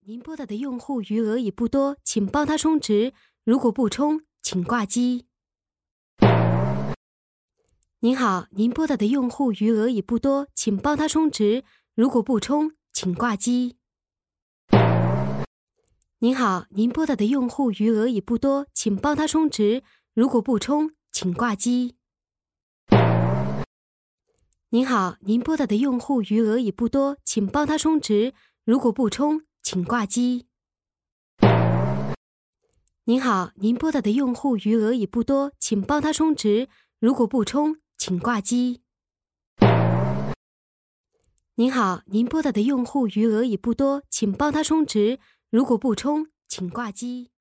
您拨打的用户余额已不多，请帮他充值。如果不充，请挂机。您好，您拨打的用户余额已不多，请帮他充值。如果不充，请挂机。您好，您拨打的用户余额已不多，请帮他充值。如果不充，请挂机。您好，您拨打的用户余额已不多，请帮他充值。如果不充，请挂机。您好，您拨打的用户余额已不多，请帮他充值。如果不充，请挂机。您好，您拨打的用户余额已不多，请帮他充值。如果不充，请挂机。